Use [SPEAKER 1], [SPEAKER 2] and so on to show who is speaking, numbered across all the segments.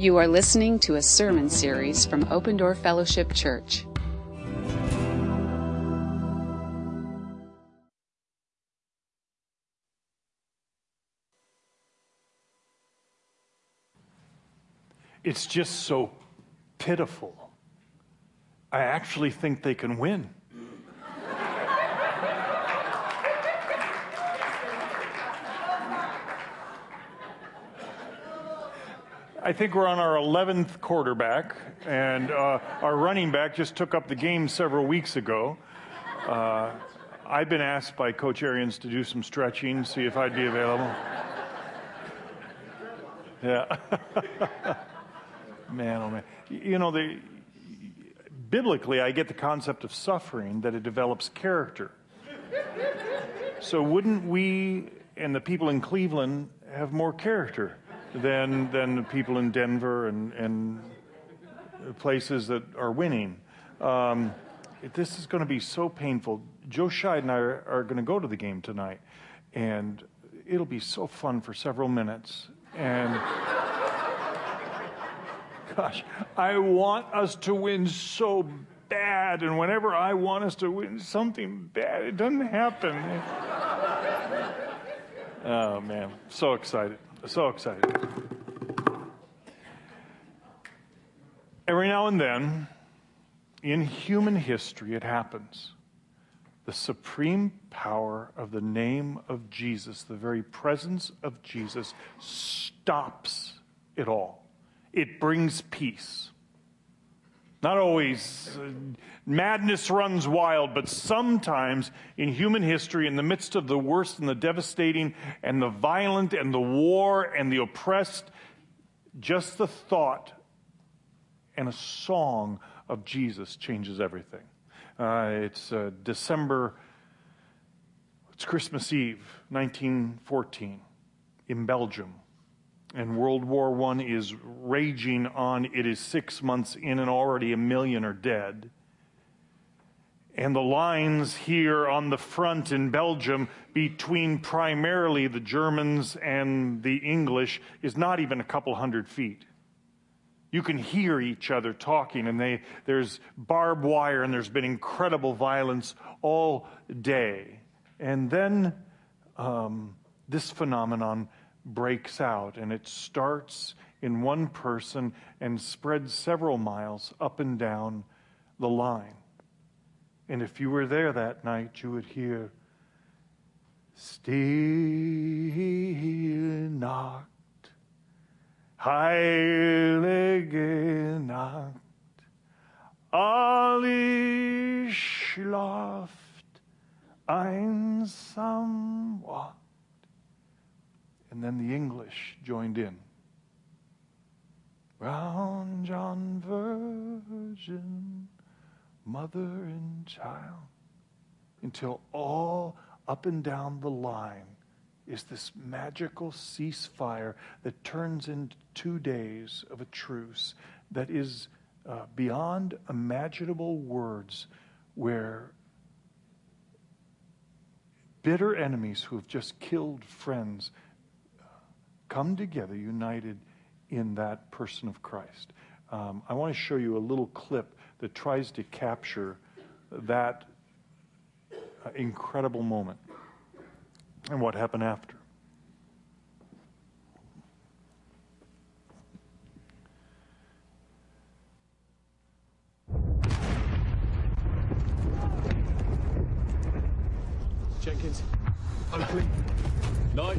[SPEAKER 1] You are listening to a sermon series from Open Door Fellowship Church.
[SPEAKER 2] It's just so pitiful. I actually think they can win. I think we're on our 11th quarterback, and our running back just took up the game several weeks ago. I've been asked by Coach Arians to do some stretching, see if I'd be available. Yeah. Man, oh man. You know, biblically, I get the concept of suffering, that it develops character. So wouldn't we and the people in Cleveland have more character than the people in Denver and places that are winning? This is going to be so painful. Joe Scheid and I are going to go to the game tonight, and it'll be so fun for several minutes. And gosh, I want us to win so bad, and whenever I want us to win something bad, it doesn't happen. Oh man, so excited. So excited. Every now and then, in human history, it happens. The supreme power of the name of Jesus, the very presence of Jesus, stops it all. It brings peace. Not always. Madness runs wild, but sometimes in human history, in the midst of the worst and the devastating and the violent and the war and the oppressed, just the thought and a song of Jesus changes everything. It's Christmas Eve, 1914, in Belgium. And World War I is raging on. It is 6 months in and already 1 million are dead. And the lines here on the front in Belgium between primarily the Germans and the English is not even a couple hundred feet. You can hear each other talking, and there's barbed wire, and there's been incredible violence all day. And then this phenomenon breaks out, and it starts in one person and spreads several miles up and down the line. And if you were there that night, you would hear, "Stille Nacht, heilige Nacht, alle schlaft einsam wacht." And then the English joined in. Round John Virgin, mother and child, until all up and down the line is this magical ceasefire that turns into 2 days of a truce that is beyond imaginable words, where bitter enemies who have just killed friends come together united in that person of Christ. I want to show you a little clip that tries to capture that incredible moment and what happened after.
[SPEAKER 3] Jenkins, Oakley, Knight.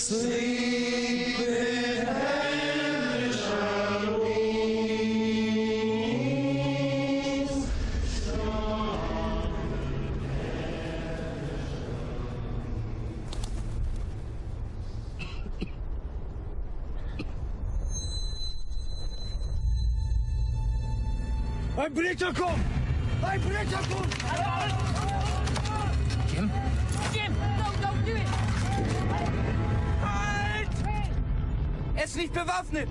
[SPEAKER 3] Ein Blitzer kommt! Ein Blitzer kommt!
[SPEAKER 4] Jim? Jim, don't do it!
[SPEAKER 3] Halt! Er ist nicht bewaffnet!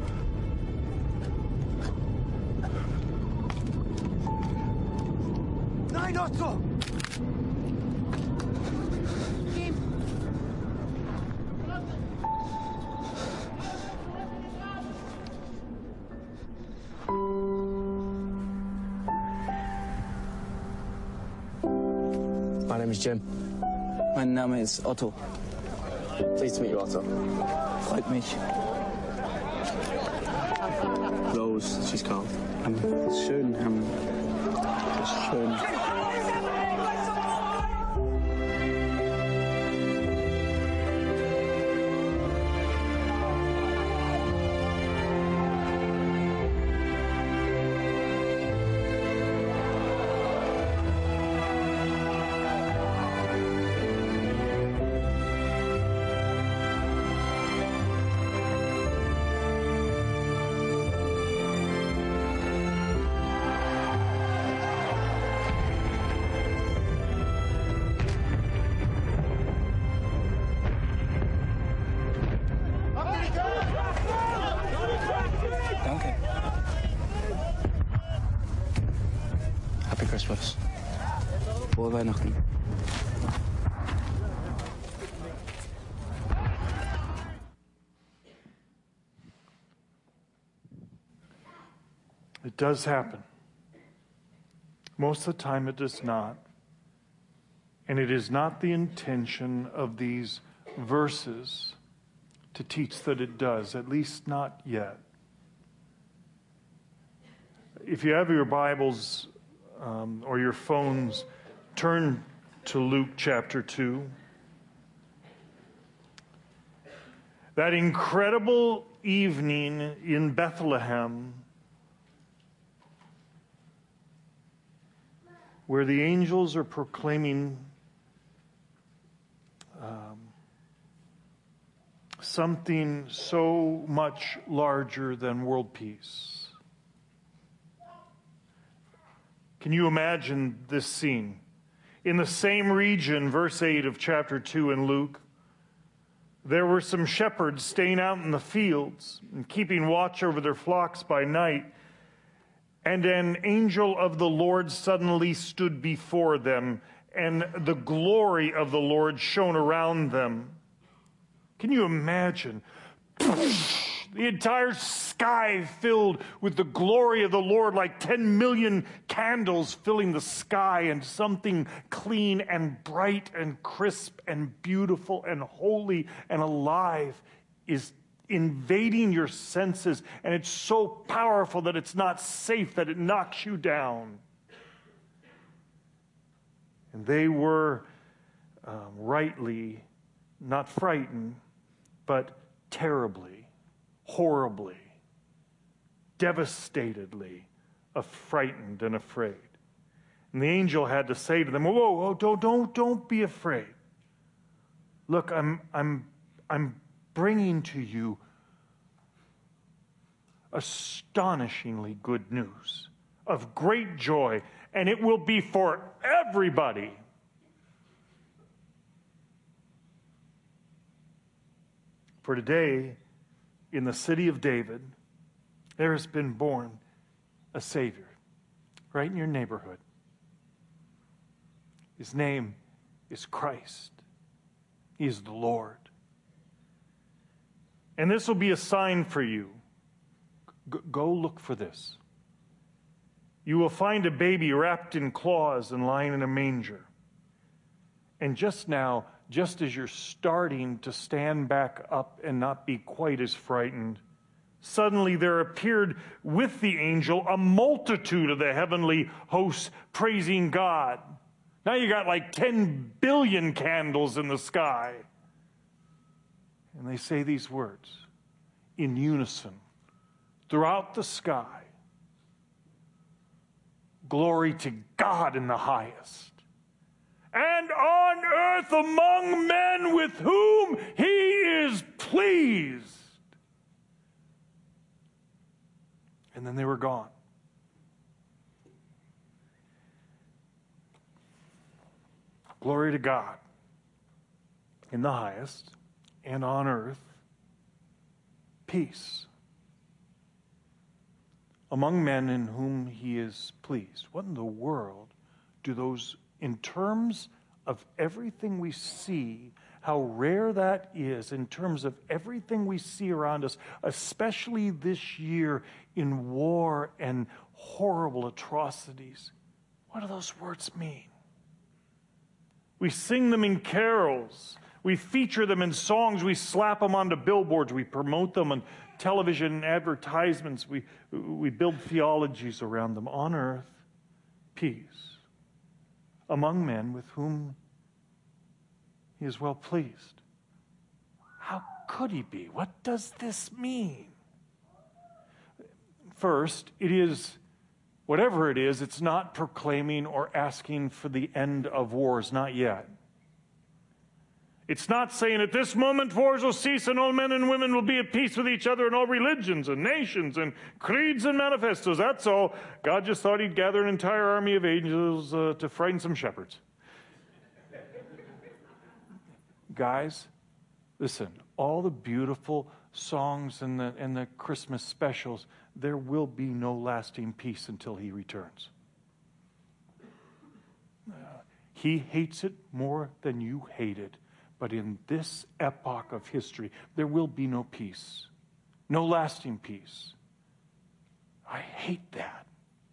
[SPEAKER 3] Nein, Otto!
[SPEAKER 4] Jim!
[SPEAKER 5] My name is Jim.
[SPEAKER 6] Mein Name ist Otto.
[SPEAKER 5] Pleased to meet you, Otto.
[SPEAKER 6] Freut mich.
[SPEAKER 5] Rose, she's called.
[SPEAKER 6] Schön, schön. Danke. Happy Christmas. Frohe Weihnachten.
[SPEAKER 2] It does happen. Most of the time it does not. And it is not the intention of these verses to teach that it does, at least not yet. If you have your Bibles or your phones, turn to Luke chapter 2. That incredible evening in Bethlehem, where the angels are proclaiming something so much larger than world peace. Can you imagine this scene? In the same region, verse 8 of chapter 2 in Luke, there were some shepherds staying out in the fields and keeping watch over their flocks by night. And an angel of the Lord suddenly stood before them, and the glory of the Lord shone around them. Can you imagine? The entire sky filled with the glory of the Lord, like 10 million candles filling the sky, and something clean and bright and crisp and beautiful and holy and alive is invading your senses, and it's so powerful that it's not safe, that it knocks you down. And they were rightly not frightened, but terribly, horribly, devastatedly frightened and afraid. And the angel had to say to them, "Whoa, don't be afraid. Look, I'm bringing to you astonishingly good news of great joy, and it will be for everybody. For today, in the city of David, there has been born a Savior, right in your neighborhood. His name is Christ. He is the Lord. And this will be a sign for you. Go look for this. You will find a baby wrapped in cloths and lying in a manger." And just now, just as you're starting to stand back up and not be quite as frightened, suddenly there appeared with the angel a multitude of the heavenly hosts praising God. Now you got like 10 billion candles in the sky. And they say these words in unison throughout the sky. Glory to God in the highest, and on earth among men with whom he is pleased. And then they were gone. Glory to God in the highest, and on earth, peace among men in whom he is pleased. What in the world do those, in terms of everything we see, how rare that is, in terms of everything we see around us, especially this year in war and horrible atrocities, what do those words mean? We sing them in carols. We feature them in songs. We slap them onto billboards. We promote them on television advertisements. We build theologies around them. On earth, peace among men with whom he is well pleased. How could he be? What does this mean? First, it is, whatever it is, it's not proclaiming or asking for the end of wars, not yet. It's not saying at this moment wars will cease and all men and women will be at peace with each other and all religions and nations and creeds and manifestos. That's all. God just thought he'd gather an entire army of angels to frighten some shepherds. Guys, listen, all the beautiful songs and the Christmas specials, there will be no lasting peace until he returns. He hates it more than you hate it. But in this epoch of history, there will be no peace, no lasting peace. I hate that.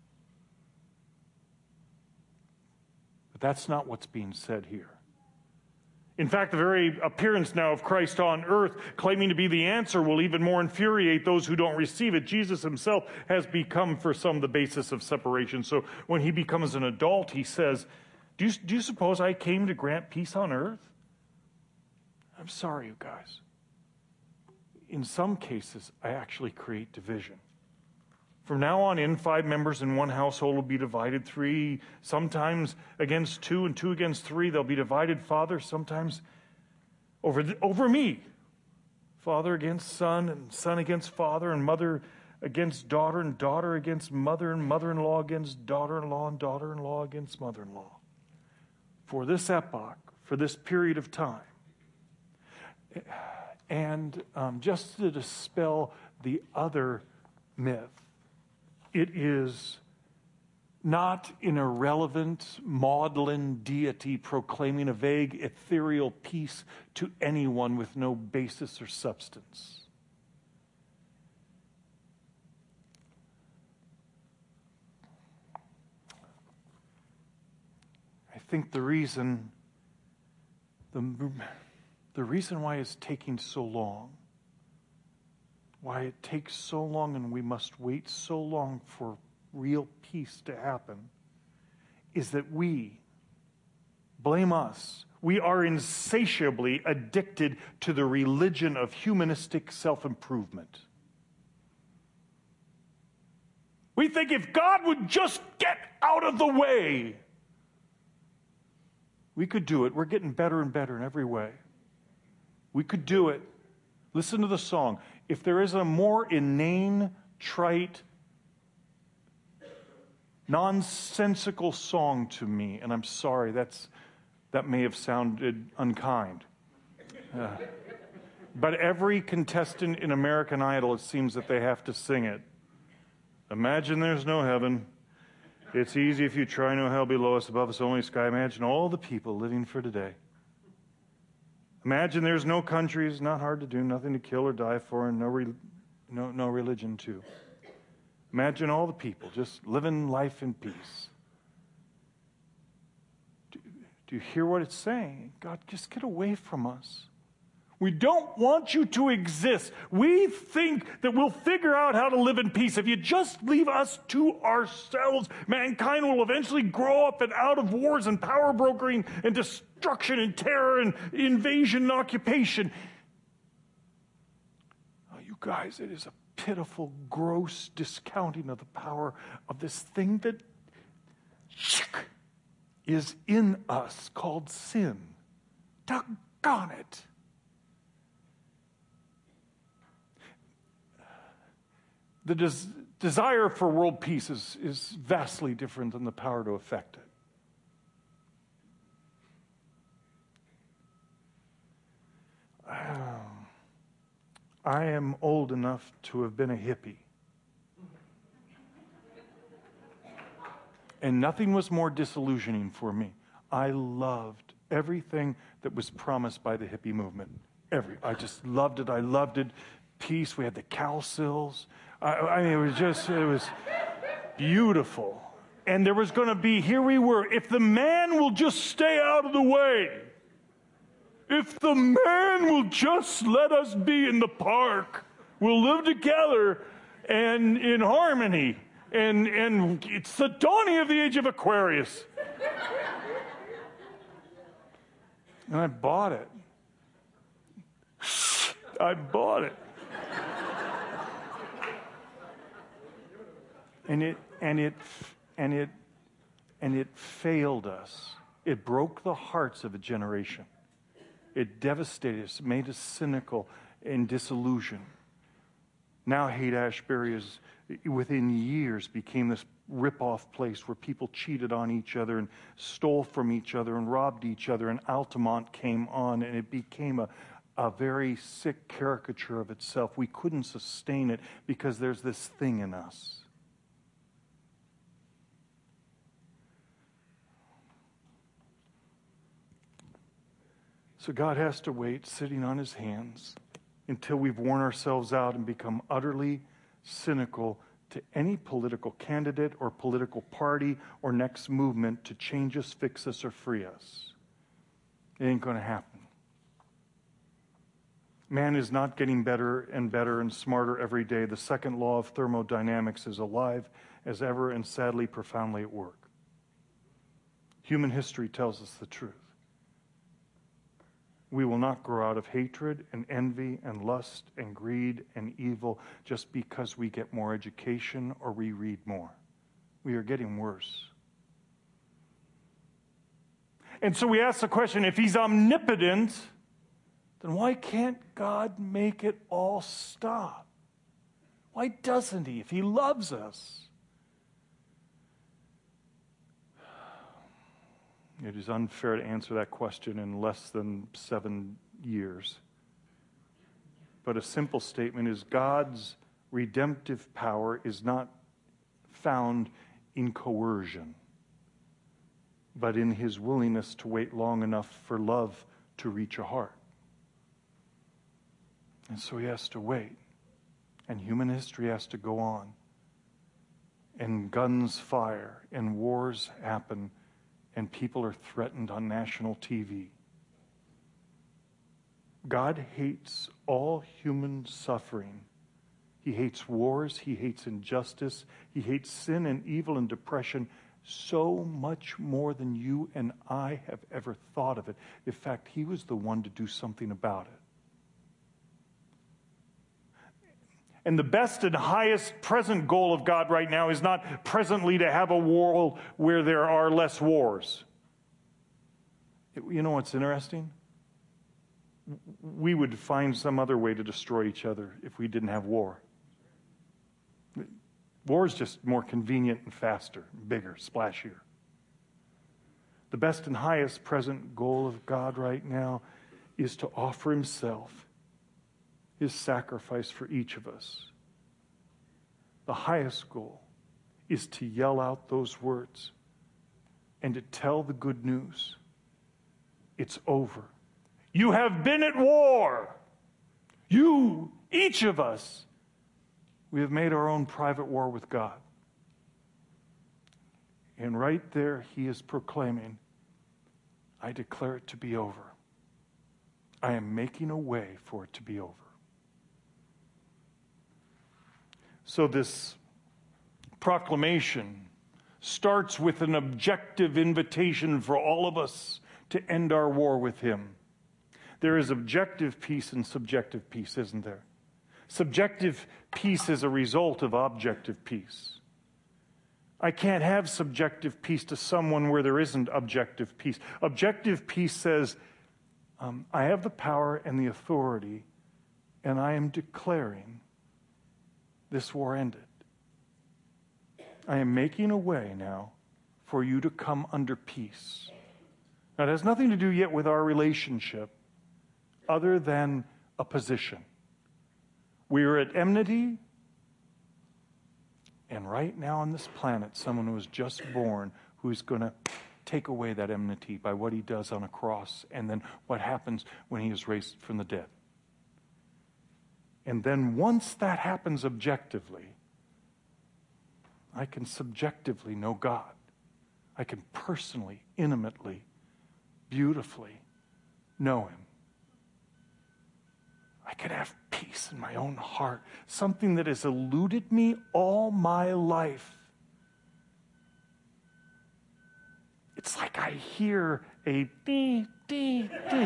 [SPEAKER 2] But that's not what's being said here. In fact, the very appearance now of Christ on earth, claiming to be the answer, will even more infuriate those who don't receive it. Jesus himself has become, for some, the basis of separation. So when he becomes an adult, he says, do you suppose I came to grant peace on earth? I'm sorry, you guys. In some cases, I actually create division. From now on in, 5 members in one household will be divided, 3 sometimes against 2 and 2 against 3. They'll be divided, father, sometimes over me. Father against son, and son against father, and mother against daughter, and daughter against mother, and mother-in-law against daughter-in-law, and daughter-in-law against mother-in-law. For this epoch, for this period of time. And just to dispel the other myth, it is not an irrelevant, maudlin deity proclaiming a vague, ethereal peace to anyone with no basis or substance. I think the reason why it's taking so long, why it takes so long and we must wait so long for real peace to happen, is that blame us. We are insatiably addicted to the religion of humanistic self-improvement. We think if God would just get out of the way, we could do it. We're getting better and better in every way. We could do it. Listen to the song. If there is a more inane, trite, nonsensical song to me, and I'm sorry, that may have sounded unkind. But every contestant in American Idol, it seems that they have to sing it. Imagine there's no heaven. It's easy if you try, no hell below us, above us only sky. Imagine all the people living for today. Imagine there's no countries, not hard to do, nothing to kill or die for, and no religion too. Imagine all the people just living life in peace. Do you hear what it's saying? God, just get away from us. We don't want you to exist. We think that we'll figure out how to live in peace. If you just leave us to ourselves, mankind will eventually grow up and out of wars and power brokering and destruction and terror and invasion and occupation. guys, it is a pitiful, gross discounting of the power of this thing that is in us called sin. Doggone it. The desire for world peace is vastly different than the power to effect it. I am old enough to have been a hippie. And nothing was more disillusioning for me. I loved everything that was promised by the hippie movement. I just loved it. I loved it. Peace. We had the cowsills. I mean, it was beautiful. And there was going to be, here we were, if the man will just stay out of the way, if the man will just let us be in the park, we'll live together and in harmony. And it's the dawning of the age of Aquarius. And I bought it. I bought it. And it failed us. It broke the hearts of a generation. It devastated us, made us cynical and disillusioned. Now Haight-Ashbury is, within years, became this rip-off place where people cheated on each other and stole from each other and robbed each other, and Altamont came on, and it became a very sick caricature of itself. We couldn't sustain it because there's this thing in us. So God has to wait, sitting on his hands, until we've worn ourselves out and become utterly cynical to any political candidate or political party or next movement to change us, fix us, or free us. It ain't going to happen. Man is not getting better and smarter every day. The second law of thermodynamics is alive as ever and sadly profoundly at work. Human history tells us the truth. We will not grow out of hatred and envy and lust and greed and evil just because we get more education or we read more. We are getting worse. And so we ask the question, if he's omnipotent, then why can't God make it all stop? Why doesn't he, if he loves us? It is unfair to answer that question in less than 7 years. But a simple statement is God's redemptive power is not found in coercion, but in his willingness to wait long enough for love to reach a heart. And so he has to wait. And human history has to go on. And guns fire, and wars happen, and people are threatened on national TV. God hates all human suffering. He hates wars, he hates injustice, he hates sin and evil and depression so much more than you and I have ever thought of it. In fact, he was the one to do something about it. And the best and highest present goal of God right now is not presently to have a world where there are less wars. You know what's interesting? We would find some other way to destroy each other if we didn't have war. War is just more convenient and faster, bigger, splashier. The best and highest present goal of God right now is to offer himself, his sacrifice for each of us. The highest goal is to yell out those words and to tell the good news. It's over. You have been at war. You, each of us, we have made our own private war with God. And right there, he is proclaiming, I declare it to be over. I am making a way for it to be over. So this proclamation starts with an objective invitation for all of us to end our war with him. There is objective peace and subjective peace, isn't there? Subjective peace is a result of objective peace. I can't have subjective peace to someone where there isn't objective peace. Objective peace says, I have the power and the authority, and I am declaring this war ended. I am making a way now for you to come under peace. Now, it has nothing to do yet with our relationship other than a position. We are at enmity, and right now on this planet, someone who was just born who's going to take away that enmity by what he does on a cross, and then what happens when he is raised from the dead. And then once that happens objectively, I can subjectively know God. I can personally, intimately, beautifully know him. I can have peace in my own heart, something that has eluded me all my life. It's like I hear a dee, dee, dee.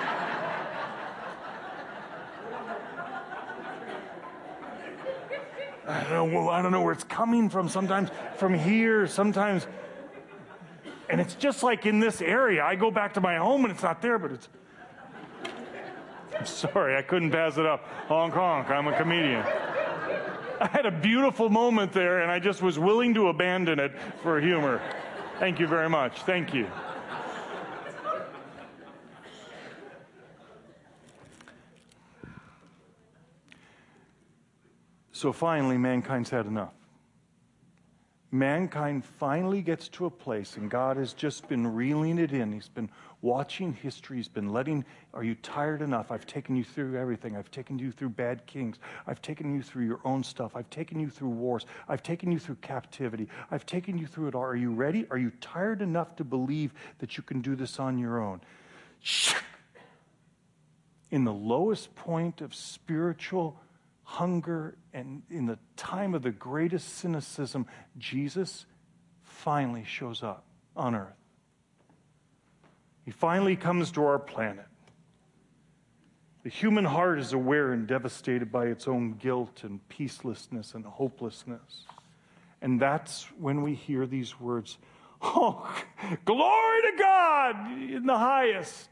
[SPEAKER 2] I don't know where it's coming from. Sometimes from here, sometimes. And it's just like in this area. I go back to my home and it's not there, but it's. I'm sorry, I couldn't pass it up. Honk, honk, I'm a comedian. I had a beautiful moment there, and I just was willing to abandon it for humor. Thank you very much. Thank you. So finally, mankind's had enough. Mankind finally gets to a place, and God has just been reeling it in. He's been watching history. He's been letting, are you tired enough? I've taken you through everything. I've taken you through bad kings. I've taken you through your own stuff. I've taken you through wars. I've taken you through captivity. I've taken you through it all. Are you ready? Are you tired enough to believe that you can do this on your own? In the lowest point of spiritual hunger and in the time of the greatest cynicism, Jesus finally shows up on earth. He finally comes to our planet. The human heart is aware and devastated by its own guilt and peacelessness and hopelessness. And that's when we hear these words, oh, glory to God in the highest.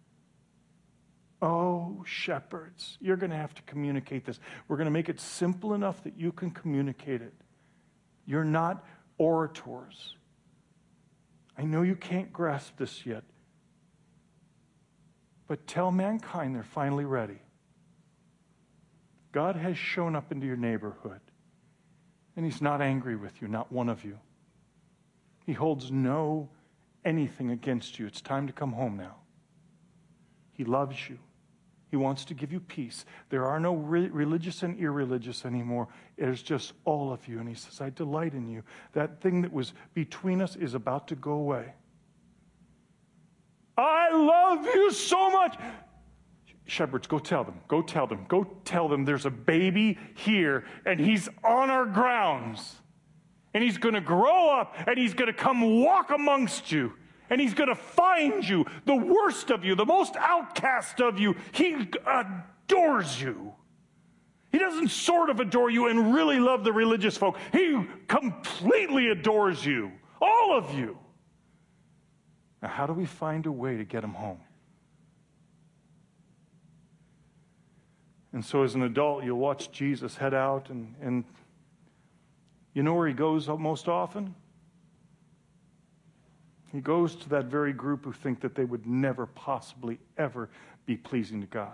[SPEAKER 2] Oh, shepherds, you're going to have to communicate this. We're going to make it simple enough that you can communicate it. You're not orators. I know you can't grasp this yet. But tell mankind they're finally ready. God has shown up into your neighborhood. And he's not angry with you, not one of you. He holds no anything against you. It's time to come home now. He loves you. He wants to give you peace. There are no religious and irreligious anymore. There's just all of you. And he says, I delight in you. That thing that was between us is about to go away. I love you so much. Shepherds, go tell them. Go tell them. Go tell them there's a baby here and he's on our grounds. And he's going to grow up and he's going to come walk amongst you. And he's going to find you, the worst of you, the most outcast of you. He adores you. He doesn't sort of adore you and really love the religious folk. He completely adores you, all of you. Now, how do we find a way to get him home? And so as an adult, you'll watch Jesus head out, and you know where he goes most often? He goes to that very group who think that they would never possibly ever be pleasing to God.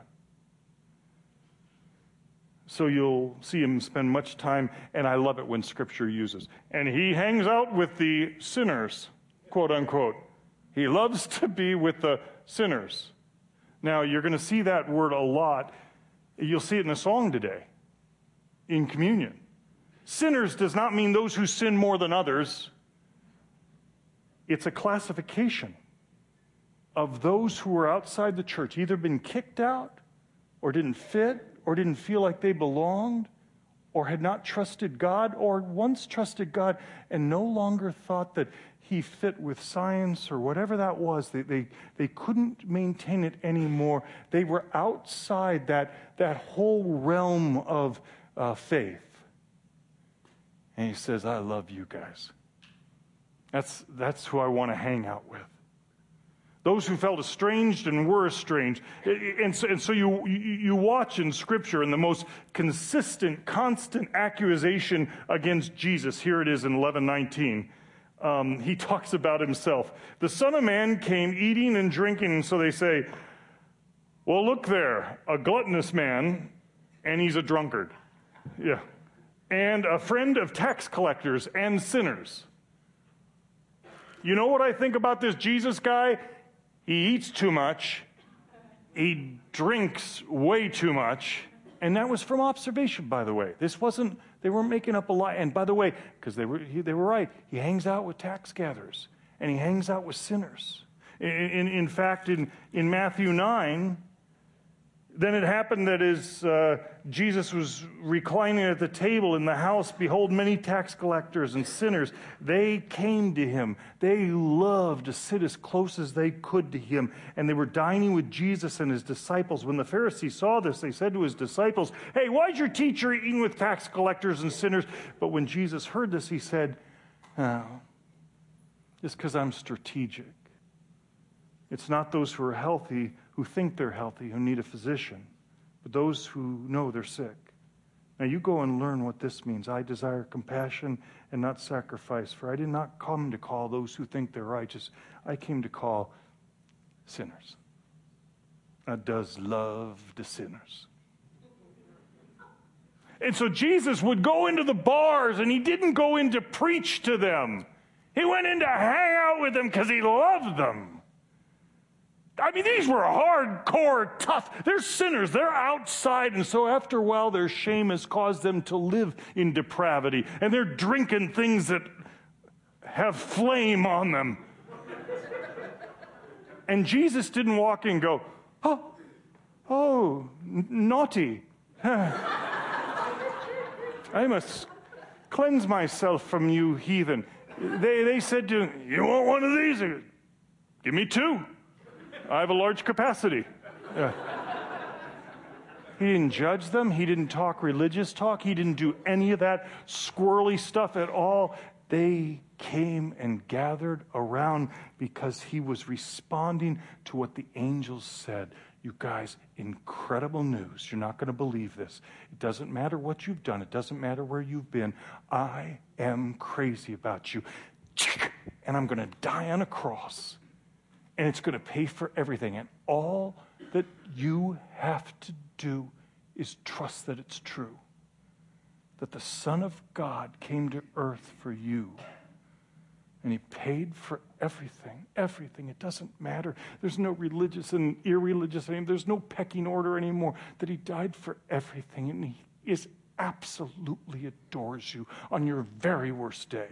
[SPEAKER 2] So you'll see him spend much time, and I love it when Scripture uses, and he hangs out with the sinners, quote unquote. He loves to be with the sinners. Now, you're going to see that word a lot. You'll see it in the song today, in communion. Sinners does not mean those who sin more than others. It's a classification of those who were outside the church, either been kicked out, or didn't fit, or didn't feel like they belonged, or had not trusted God, or once trusted God and no longer thought that he fit with science or whatever that was. They couldn't maintain it anymore. They were outside that whole realm of faith. And he says, I love you guys. That's who I want to hang out with. Those who felt estranged and were estranged. And so you watch in Scripture, and the most consistent, constant accusation against Jesus, here it is in 11:19. He talks about himself. The Son of Man came eating and drinking, and so they say, well, look there, a gluttonous man, and he's a drunkard. Yeah. And a friend of tax collectors and sinners. You know what I think about this Jesus guy? He eats too much. He drinks way too much. And that was from observation, by the way. They weren't making up a lie. And by the way, because they were right, he hangs out with tax gatherers. And he hangs out with sinners. In fact, in Matthew 9, then it happened that as Jesus was reclining at the table in the house, behold, many tax collectors and sinners, they came to him. They loved to sit as close as they could to him. And they were dining with Jesus and his disciples. When the Pharisees saw this, they said to his disciples, hey, why is your teacher eating with tax collectors and sinners? But when Jesus heard this, he said, oh, it's because I'm strategic. It's not those who are healthy who think they're healthy, who need a physician, but those who know they're sick. Now you go and learn what this means. I desire compassion and not sacrifice, for I did not come to call those who think they're righteous. I came to call sinners. God does love the sinners. And so Jesus would go into the bars, and he didn't go in to preach to them. He went in to hang out with them because he loved them. I mean, these were hardcore, tough. They're sinners. They're outside. And so after a while, their shame has caused them to live in depravity. And they're drinking things that have flame on them. And Jesus didn't walk in and go, naughty. I must cleanse myself from you, heathen. They said to him, you want one of these? Give me two. I have a large capacity. Yeah. He didn't judge them. He didn't talk religious talk. He didn't do any of that squirrely stuff at all. They came and gathered around because he was responding to what the angels said. You guys, incredible news. You're not going to believe this. It doesn't matter what you've done. It doesn't matter where you've been. I am crazy about you. And I'm going to die on a cross. And it's going to pay for everything. And all that you have to do is trust that it's true. That the Son of God came to earth for you. And he paid for everything. Everything. It doesn't matter. There's no religious and irreligious anymore. There's no pecking order anymore. That he died for everything. And he absolutely adores you on your very worst day.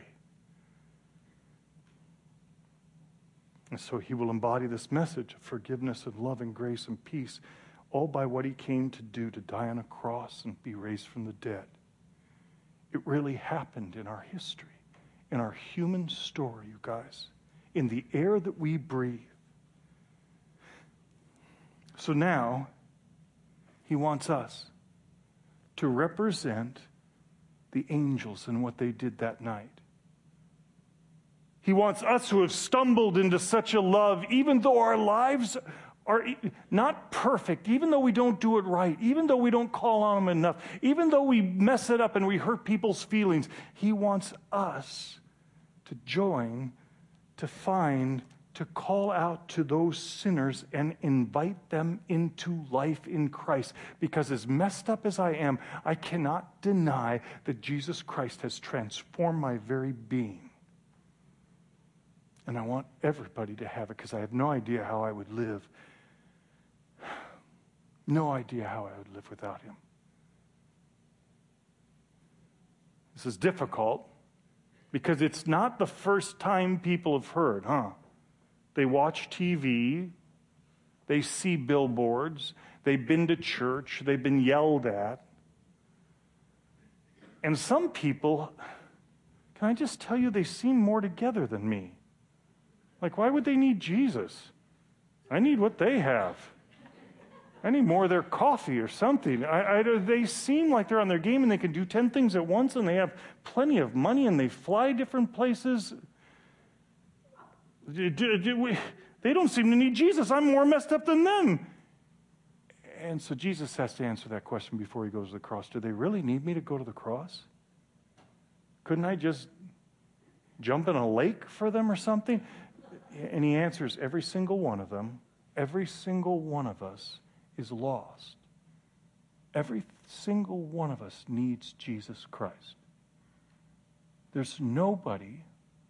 [SPEAKER 2] And so he will embody this message of forgiveness and love and grace and peace, all by what he came to do, to die on a cross and be raised from the dead. It really happened in our history, in our human story, you guys, in the air that we breathe. So now, he wants us to represent the angels and what they did that night. He wants us who have stumbled into such a love, even though our lives are not perfect, even though we don't do it right, even though we don't call on him enough, even though we mess it up and we hurt people's feelings. He wants us to join, to find, to call out to those sinners and invite them into life in Christ. Because as messed up as I am, I cannot deny that Jesus Christ has transformed my very being. And I want everybody to have it, because I have no idea how I would live. No idea how I would live without him. This is difficult because it's not the first time people have heard, They watch TV, they see billboards, they've been to church, they've been yelled at. And some people, can I just tell you, they seem more together than me. Like, why would they need Jesus? I need what they have. I need more of their coffee or something. They seem like they're on their game and they can do 10 things at once and they have plenty of money and they fly different places. They don't seem to need Jesus. I'm more messed up than them. And so Jesus has to answer that question before he goes to the cross. Do they really need me to go to the cross? Couldn't I just jump in a lake for them or something? And he answers, every single one of them, every single one of us is lost. Every single one of us needs Jesus Christ. There's nobody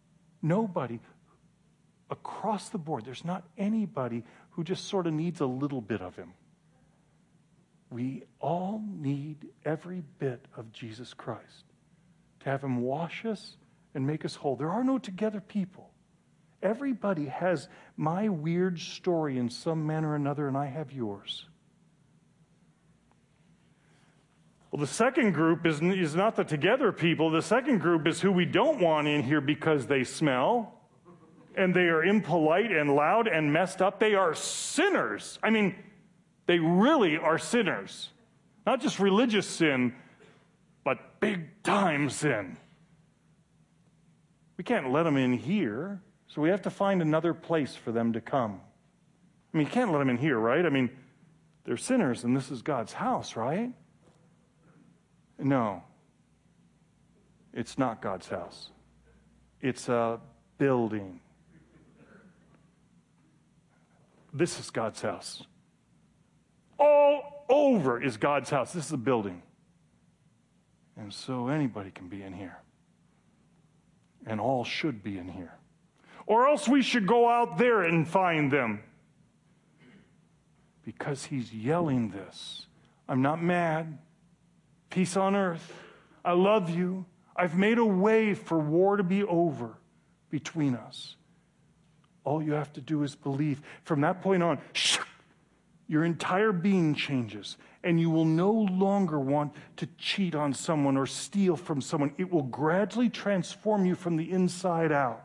[SPEAKER 2] across the board, there's not anybody who just sort of needs a little bit of him. We all need every bit of Jesus Christ to have him wash us and make us whole. There are no together people. Everybody has my weird story in some manner or another, and I have yours. Well, the second group is not the together people. The second group is who we don't want in here because they smell, and they are impolite and loud and messed up. They are sinners. I mean, they really are sinners. Not just religious sin, but big-time sin. We can't let them in here, so we have to find another place for them to come. I mean, you can't let them in here, right? I mean, they're sinners, and this is God's house, right? No. It's not God's house. It's a building. This is God's house. All over is God's house. This is a building. And so anybody can be in here. And all should be in here. Or else we should go out there and find them. Because he's yelling this. I'm not mad. Peace on earth. I love you. I've made a way for war to be over between us. All you have to do is believe. From that point on, your entire being changes. And you will no longer want to cheat on someone or steal from someone. It will gradually transform you from the inside out.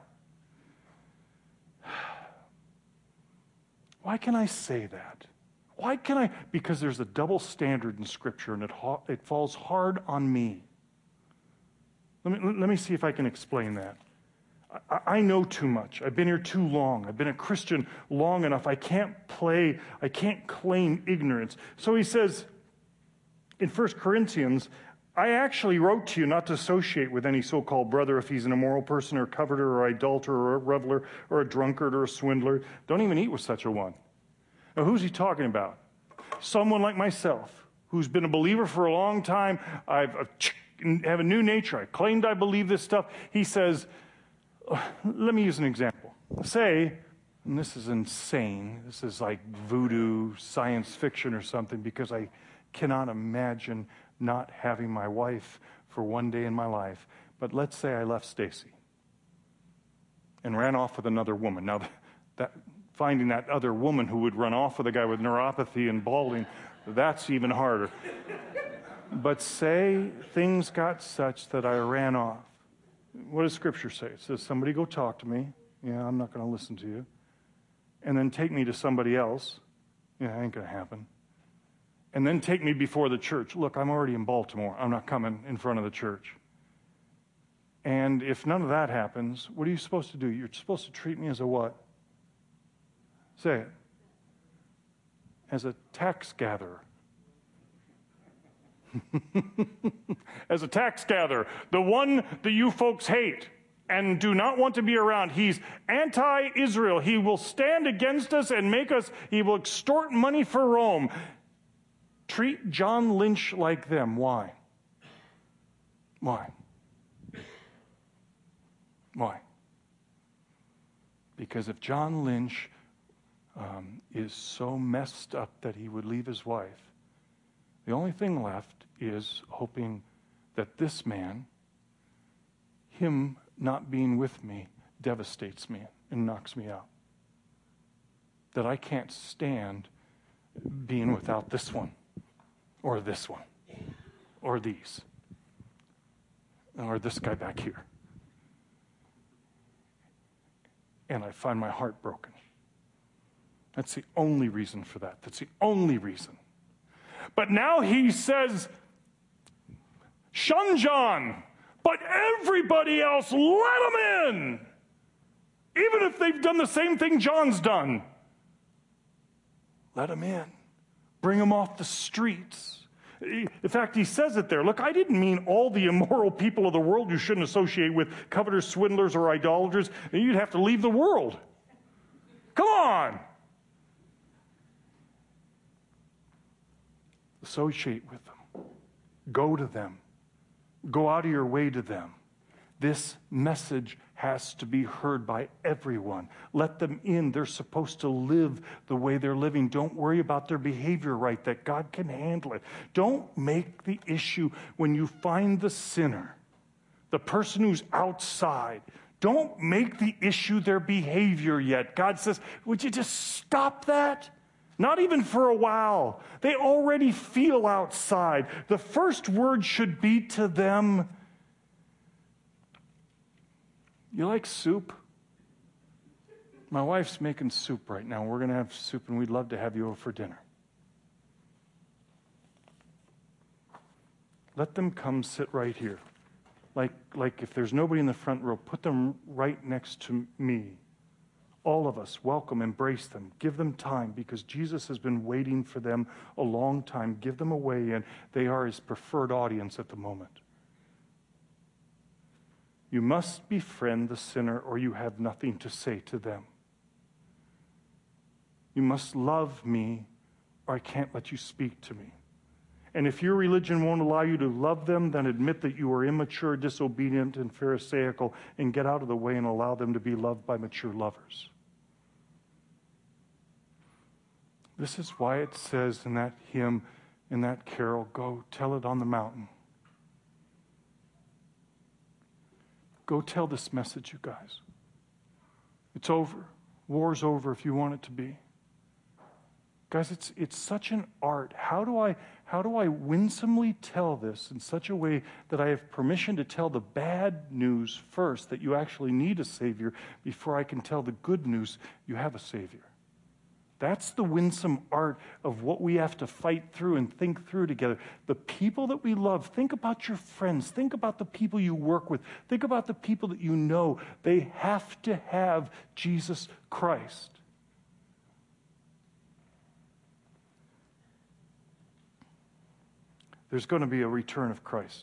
[SPEAKER 2] Why can I say that? Why can I? Because there's a double standard in Scripture, and it falls hard on me. Let me see if I can explain that. I know too much. I've been here too long. I've been a Christian long enough. I can't claim ignorance. So he says in 1 Corinthians, I actually wrote to you not to associate with any so-called brother if he's an immoral person or a coveter or idolater or a reveler or a drunkard or a swindler. Don't even eat with such a one. Now, who's he talking about? Someone like myself, who's been a believer for a long time. I have a new nature. I claimed I believe this stuff. He says, let me use an example. Say, and this is insane, this is like voodoo science fiction or something, because I cannot imagine not having my wife for one day in my life. But let's say I left Stacy and ran off with another woman. Now, finding that other woman who would run off with a guy with neuropathy and balding, that's even harder. But say things got such that I ran off. What does Scripture say? It says, somebody go talk to me. Yeah, I'm not going to listen to you. And then take me to somebody else. Yeah, that ain't going to happen. And then take me before the church. Look, I'm already in Baltimore. I'm not coming in front of the church. And if none of that happens, what are you supposed to do? You're supposed to treat me as a what? Say it. As a tax gatherer. As a tax gatherer. The one that you folks hate and do not want to be around. He's anti-Israel. He will stand against us and he will extort money for Rome. Treat John Lynch like them. Why? Why? Why? Because if John Lynch is so messed up that he would leave his wife, the only thing left is hoping that this man, him not being with me, devastates me and knocks me out. That I can't stand being without this one, or this one, or these, or this guy back here. and I find my heart broken. That's the only reason for that. That's the only reason. But now he says, shun John, but everybody else, let them in. Even if they've done the same thing John's done. Let them in. Bring them off the streets. In fact, he says it there. Look, I didn't mean all the immoral people of the world you shouldn't associate with, covetous, swindlers, or idolaters. You'd have to leave the world. Come on. Associate with them. Go to them. Go out of your way to them. This message has to be heard by everyone. Let them in. They're supposed to live the way they're living. Don't worry about their behavior right, that God can handle it. Don't make the issue when you find the sinner, the person who's outside. Don't make the issue their behavior yet. God says, would you just stop that? Not even for a while. They already feel outside. The first word should be to them, you like soup? My wife's making soup right now. We're going to have soup, and we'd love to have you over for dinner. Let them come sit right here. Like if there's nobody in the front row, put them right next to me. All of us, welcome, embrace them. Give them time, because Jesus has been waiting for them a long time. Give them a way in. They are his preferred audience at the moment. You must befriend the sinner, or you have nothing to say to them. You must love me, or I can't let you speak to me. And if your religion won't allow you to love them, then admit that you are immature, disobedient, and pharisaical, and get out of the way and allow them to be loved by mature lovers. This is why it says in that hymn, in that carol, go tell it on the mountain. Go tell this message, you guys. It's over. War's over if you want it to be. Guys, it's such an art. How do I winsomely tell this in such a way that I have permission to tell the bad news first, that you actually need a Savior, before I can tell the good news you have a Savior? That's the winsome art of what we have to fight through and think through together. The people that we love, think about your friends. Think about the people you work with. Think about the people that you know. They have to have Jesus Christ. There's going to be a return of Christ.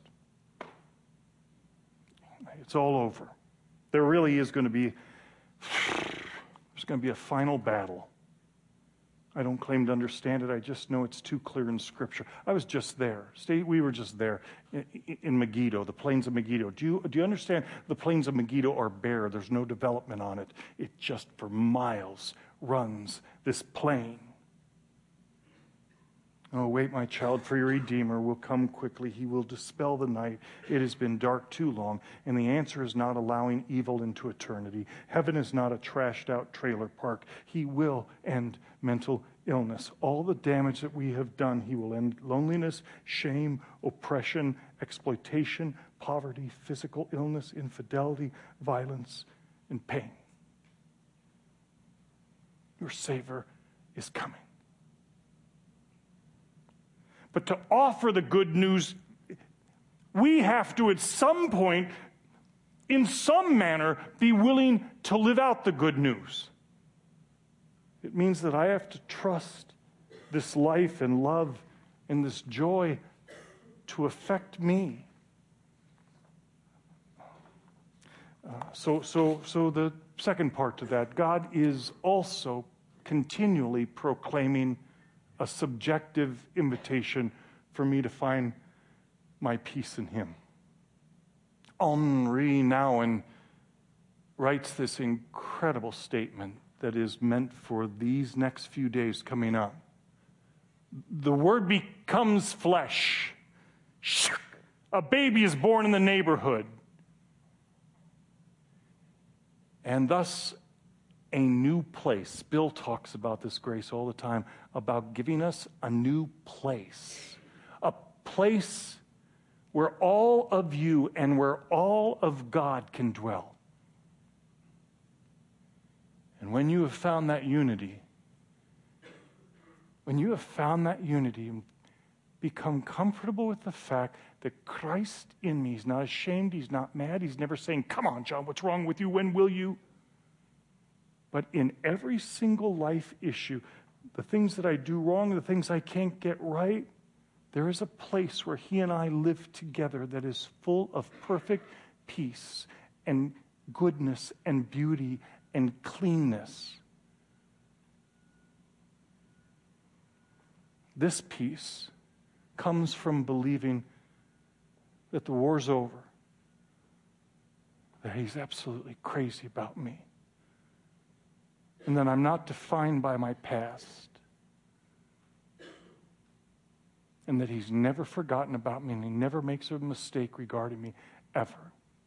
[SPEAKER 2] It's all over. There really is going to be, there's going to be a final battle. I don't claim to understand it. I just know it's too clear in Scripture. I was just there. We were just there in Megiddo, the plains of Megiddo. Do you understand? The plains of Megiddo are bare. There's no development on it. It just for miles runs this plain. Oh, wait, my child, for your Redeemer will come quickly. He will dispel the night. It has been dark too long. And the answer is not allowing evil into eternity. Heaven is not a trashed out trailer park. He will end mental illness. All the damage that we have done, he will end loneliness, shame, oppression, exploitation, poverty, physical illness, infidelity, violence, and pain. Your Savior is coming. But to offer the good news, we have to at some point, in some manner, be willing to live out the good news. It means that I have to trust this life and love and this joy to affect me. So the second part to that, God is also continually proclaiming a subjective invitation for me to find my peace in him. Henri Nouwen writes this incredible statement that is meant for these next few days coming up. The Word becomes flesh. A baby is born in the neighborhood. And thus, a new place. Bill talks about this, Grace, all the time, about giving us a new place. A place where all of you and where all of God can dwell. And when you have found that unity, and become comfortable with the fact that Christ in me, he's not ashamed, he's not mad, he's never saying, come on, John, what's wrong with you? When will you? But in every single life issue, the things that I do wrong, the things I can't get right, there is a place where he and I live together that is full of perfect peace and goodness and beauty and cleanness. This peace comes from believing that the war's over, that he's absolutely crazy about me, and that I'm not defined by my past, and that he's never forgotten about me, and he never makes a mistake regarding me, ever.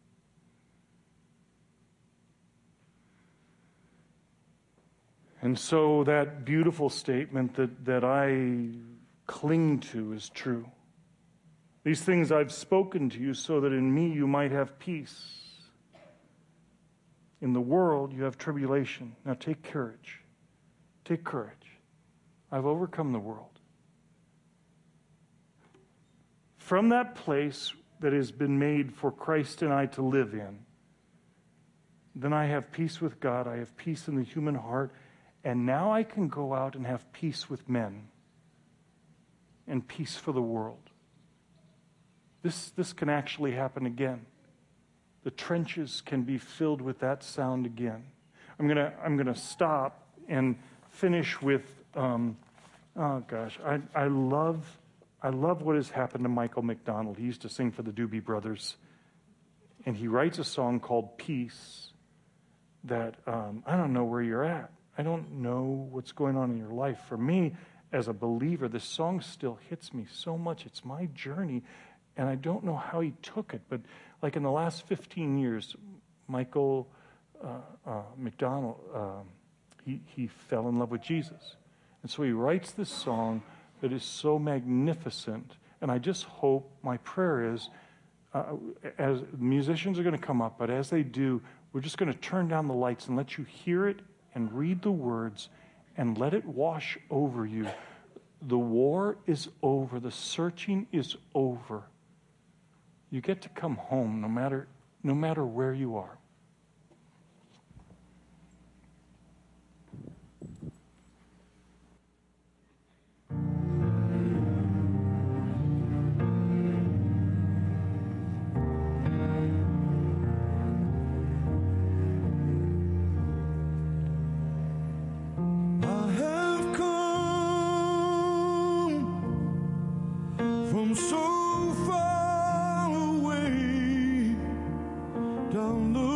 [SPEAKER 2] And so that beautiful statement that I cling to is true. These things I've spoken to you so that in me you might have peace. In the world you have tribulation. Now take courage. Take courage. I've overcome the world. From that place that has been made for Christ and I to live in, then I have peace with God, I have peace in the human heart, and now I can go out and have peace with men and peace for the world. This can actually happen again. The trenches can be filled with that sound again. I'm gonna stop and finish with I love what has happened to Michael McDonald. He used to sing for the Doobie Brothers, and he writes a song called Peace that I don't know where you're at. I don't know what's going on in your life. For me, as a believer, this song still hits me so much. It's my journey, and I don't know how he took it, but like in the last 15 years, Michael McDonald, he fell in love with Jesus. And so he writes this song that is so magnificent, and I just hope, my prayer is, as musicians are going to come up, but as they do, we're just going to turn down the lights and let you hear it and read the words and let it wash over you. The war is over. The searching is over. You get to come home no matter where you are.
[SPEAKER 3] So far away down the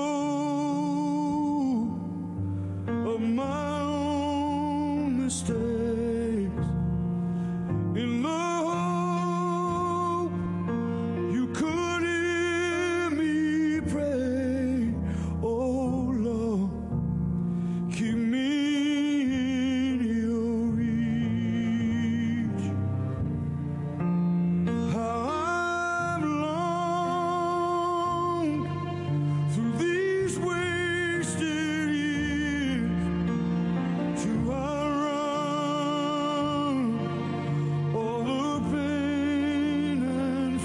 [SPEAKER 3] road of my own mistakes, in the hope you could hear me pray. Oh Lord, keep me in your reach. I've longed through these wasted years to outrun all the pain and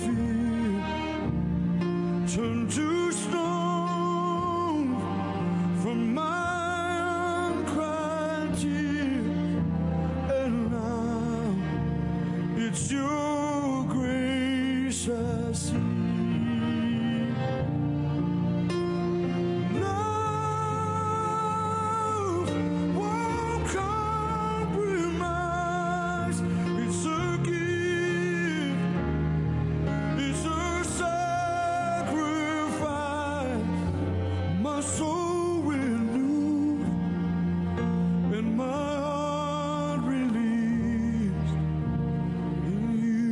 [SPEAKER 3] fear, turn to stone from my uncried tears, and now it's your grace I see. Love won't compromise. It's a gift. It's a sacrifice. My soul renewed and my heart released in you.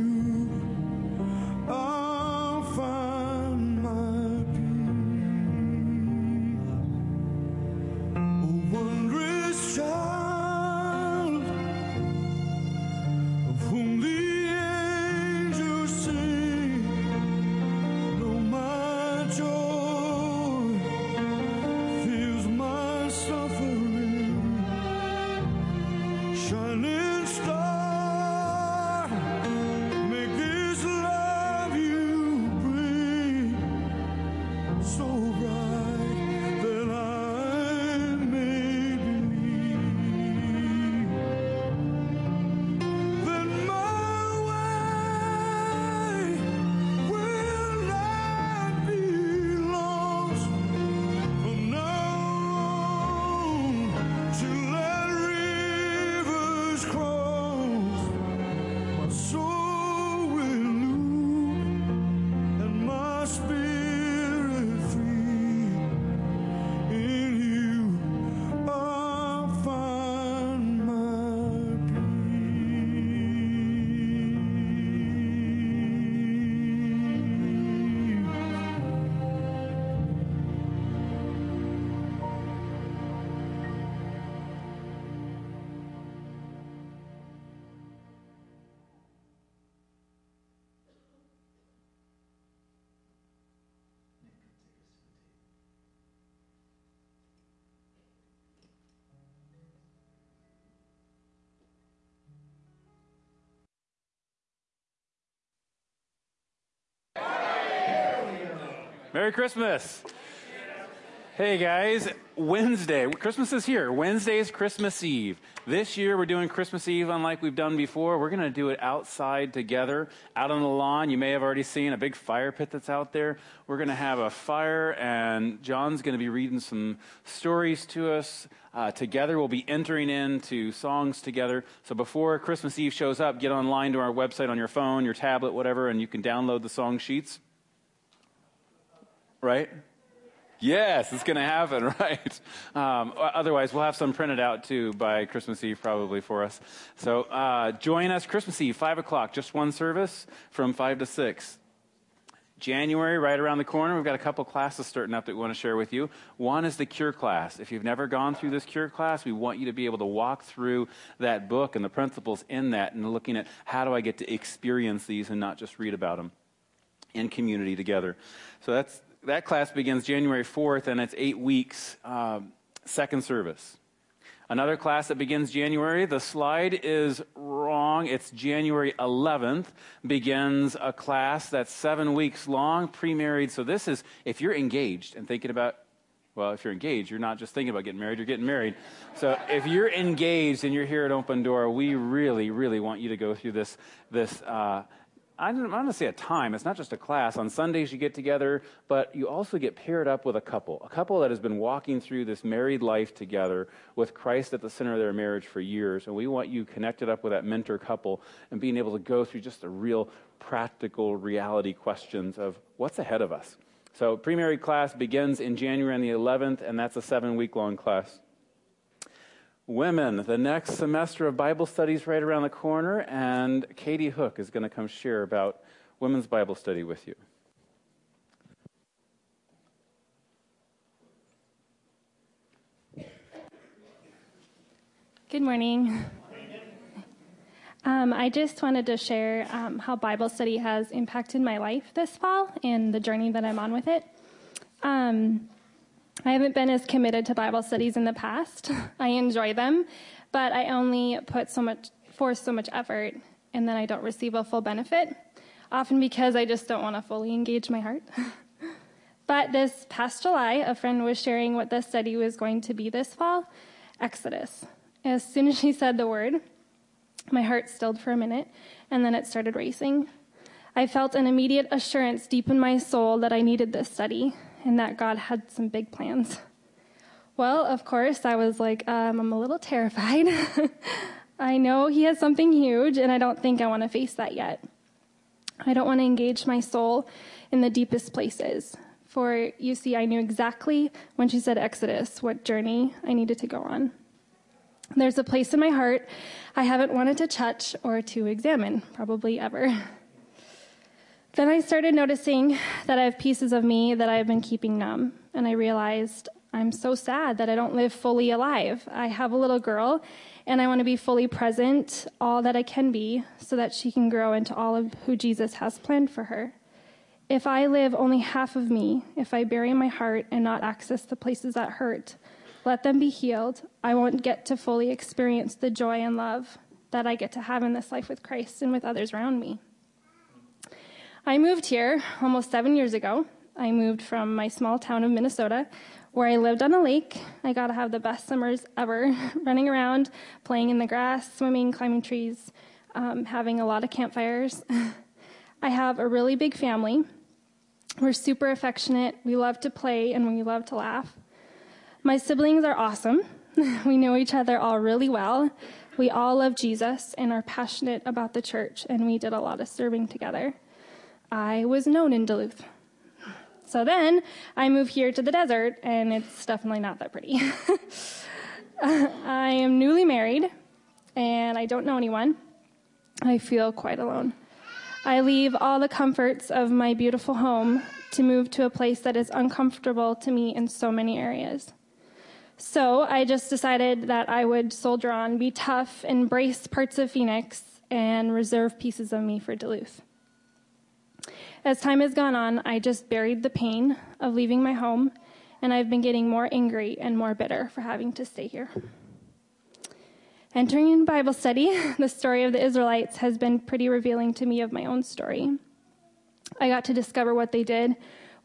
[SPEAKER 7] Merry Christmas. Hey guys, Wednesday, Christmas is here. Wednesday is Christmas Eve. This year we're doing Christmas Eve unlike we've done before. We're going to do it outside together, out on the lawn. You may have already seen a big fire pit that's out there. We're going to have a fire, and John's going to be reading some stories to us. Together we'll be entering into songs together. So before Christmas Eve shows up, get online to our website on your phone, your tablet, whatever, and you can download the song sheets. Right? Yes, it's going to happen, right? Otherwise, we'll have some printed out, too, by Christmas Eve probably for us. So join us Christmas Eve, 5 o'clock, just one service from 5 to 6. January, right around the corner, we've got a couple classes starting up that we want to share with you. One is the Cure class. If you've never gone through this Cure class, we want you to be able to walk through that book and the principles in that and looking at how do I get to experience these and not just read about them in community together. So that class begins January 4th, and it's 8 weeks, second service. Another class that begins January, the slide is wrong. It's January 11th, begins a class that's 7 weeks long, pre-married. So this is, if you're engaged and thinking about, well, if you're engaged, you're not just thinking about getting married, you're getting married. So if you're engaged and you're here at Open Door, we really, really want you to go through this I'm not going to say a time. It's not just a class. On Sundays you get together, but you also get paired up with a couple that has been walking through this married life together with Christ at the center of their marriage for years. And we want you connected up with that mentor couple and being able to go through just the real practical reality questions of what's ahead of us. So pre-married class begins in January on the 11th, and that's a 7-week-long class. Women, the next semester of Bible studies right around the corner, and Katie Hook is going to come share about women's Bible study with you.
[SPEAKER 8] Good morning. I just wanted to share how Bible study has impacted my life this fall and the journey that I'm on with it. I haven't been as committed to Bible studies in the past. I enjoy them, but I only put so much effort, and then I don't receive a full benefit, often because I just don't want to fully engage my heart. But this past July, a friend was sharing what the study was going to be this fall, Exodus. As soon as she said the word, my heart stilled for a minute, and then it started racing. I felt an immediate assurance deep in my soul that I needed this study, and that God had some big plans. Well, of course, I was like, I'm a little terrified. I know he has something huge, and I don't think I want to face that yet. I don't want to engage my soul in the deepest places. For, you see, I knew exactly when she said Exodus, what journey I needed to go on. There's a place in my heart I haven't wanted to touch or to examine, probably ever. Then I started noticing that I have pieces of me that I've been keeping numb, and I realized I'm so sad that I don't live fully alive. I have a little girl, and I want to be fully present, all that I can be, so that she can grow into all of who Jesus has planned for her. If I live only half of me, if I bury my heart and not access the places that hurt, let them be healed, I won't get to fully experience the joy and love that I get to have in this life with Christ and with others around me. I moved here almost 7 years ago. I moved from my small town of Minnesota, where I lived on a lake. I got to have the best summers ever, running around, playing in the grass, swimming, climbing trees, having a lot of campfires. I have a really big family. We're super affectionate. We love to play, and we love to laugh. My siblings are awesome. We know each other all really well. We all love Jesus and are passionate about the church, and we did a lot of serving together. I was known in Duluth. So then I moved here to the desert, and it's definitely not that pretty. I am newly married, and I don't know anyone. I feel quite alone. I leave all the comforts of my beautiful home to move to a place that is uncomfortable to me in so many areas. So I just decided that I would soldier on, be tough, embrace parts of Phoenix, and reserve pieces of me for Duluth. As time has gone on, I just buried the pain of leaving my home, and I've been getting more angry and more bitter for having to stay here. Entering in Bible study, the story of the Israelites has been pretty revealing to me of my own story. I got to discover what they did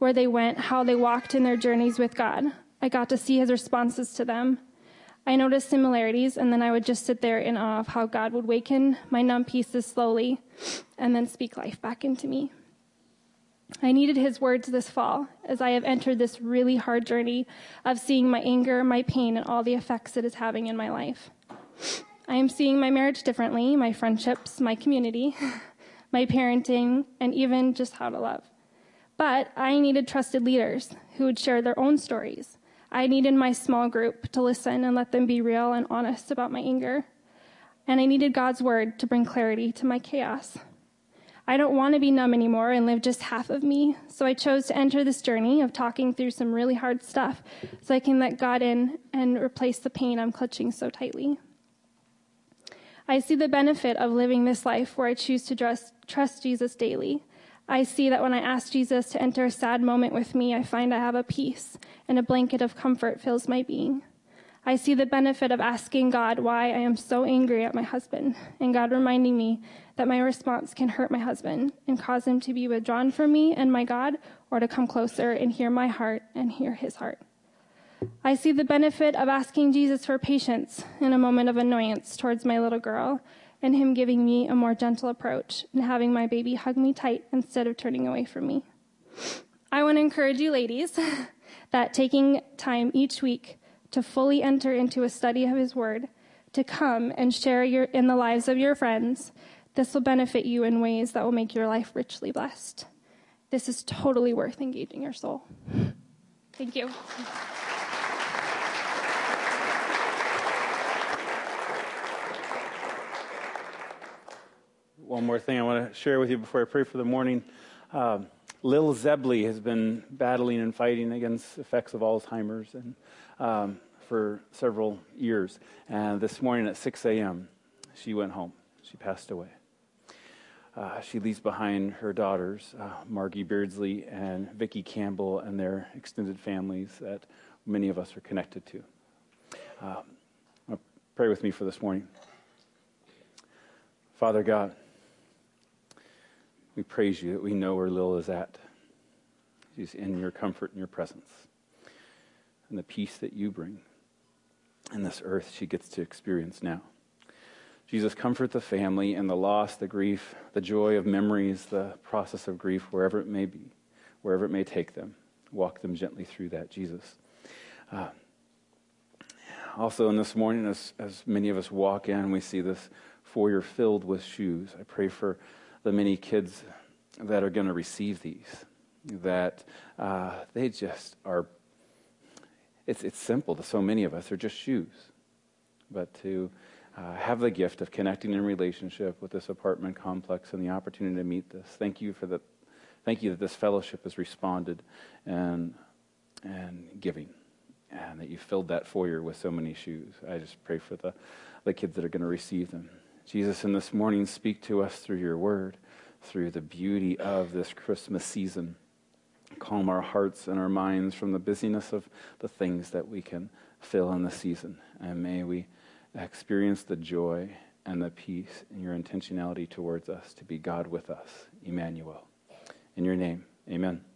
[SPEAKER 8] where they went, how they walked in their journeys with God. I got to see his responses to them. I noticed similarities, and then I would just sit there in awe of how God would waken my numb pieces slowly and then speak life back into me. I needed his words this fall as I have entered this really hard journey of seeing my anger, my pain, and all the effects it is having in my life. I am seeing my marriage differently, my friendships, my community, my parenting, and even just how to love. But I needed trusted leaders who would share their own stories. I needed my small group to listen and let them be real and honest about my anger. And I needed God's word to bring clarity to my chaos. I don't want to be numb anymore and live just half of me, so I chose to enter this journey of talking through some really hard stuff so I can let God in and replace the pain I'm clutching so tightly. I see the benefit of living this life where I choose to trust Jesus daily. I see that when I ask Jesus to enter a sad moment with me, I find I have a peace, and a blanket of comfort fills my being. I see the benefit of asking God why I am so angry at my husband, and God reminding me that my response can hurt my husband and cause him to be withdrawn from me and my God, or to come closer and hear my heart and hear his heart. I see the benefit of asking Jesus for patience in a moment of annoyance towards my little girl, and him giving me a more gentle approach and having my baby hug me tight instead of turning away from me. I want to encourage you ladies that taking time each week to fully enter into a study of his word, to come and share in the lives of your friends, this will benefit you in ways that will make your life richly blessed. This is totally worth engaging your soul. Thank you.
[SPEAKER 7] One more thing I want to share with you before I pray for the morning. Lil Zebley has been battling and fighting against effects of Alzheimer's and for several years. And this morning at 6 a.m., she went home. She passed away. She leaves behind her daughters, Margie Beardsley and Vicki Campbell, and their extended families that many of us are connected to. Pray with me for this morning. Father God, we praise you that we know where Lil is at. She's in your comfort and your presence, and the peace that you bring in this earth she gets to experience now. Jesus, comfort the family and the loss, the grief, the joy of memories, the process of grief, wherever it may be, wherever it may take them. Walk them gently through that, Jesus. Also in this morning, as many of us walk in, we see this foyer filled with shoes. I pray for the many kids that are going to receive these, that they just are, it's simple to so many of us. They're just shoes. But to have the gift of connecting in relationship with this apartment complex and the opportunity to meet this. Thank you that this fellowship has responded and giving, and that you filled that foyer with so many shoes. I just pray for the kids that are going to receive them. Jesus, in this morning, speak to us through your word, through the beauty of this Christmas season. Calm our hearts and our minds from the busyness of the things that we can fill in the season. And may we experience the joy and the peace in your intentionality towards us to be God with us, Emmanuel. In your name, amen.